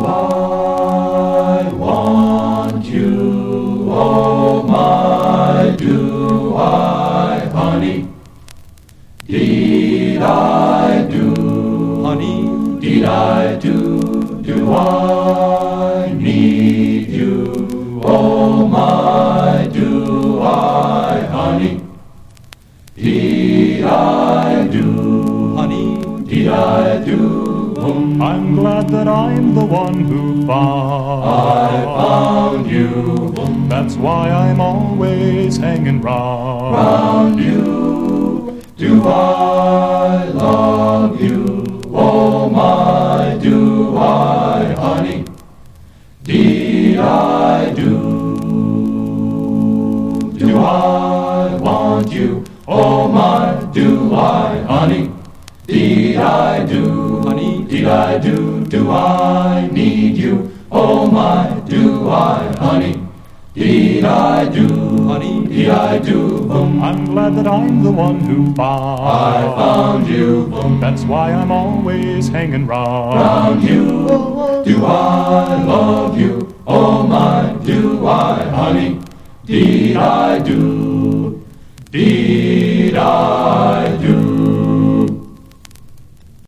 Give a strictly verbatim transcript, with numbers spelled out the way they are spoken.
I want you? Oh my, do I, honey? Did I do, honey? Did I do, do I need you? Oh my, do I, honey? Did I do, honey? Did I do? I'm glad that I'm the one who found I found you. That's why I'm always hanging round Round you. Do I love you? Oh my, do I, honey? Did I do? Do I want you? Oh my, do I, honey? Did I do, honey? Did I do, do I need you? Oh my, do I, honey? Did I do, honey? Did I do, boom? I'm glad that I'm the one who found I found you, boom. That's why I'm always hanging round Round you. Do I love you? Oh my, do I, honey? Did I do? Did I do?